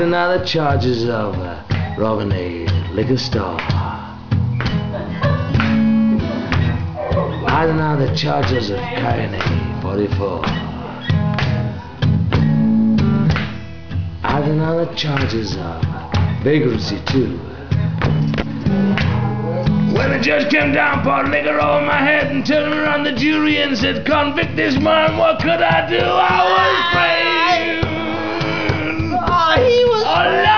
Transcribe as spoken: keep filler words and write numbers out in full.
Now the charges of uh, robbing a liquor store. I deny the charges of carrying a forty-four. I deny the charges of vagrancy too. When the judge came down, poured liquor over my head and turned around the jury and said, "Convict this man, what could I do?" I was afraid. Oh, he was Oh,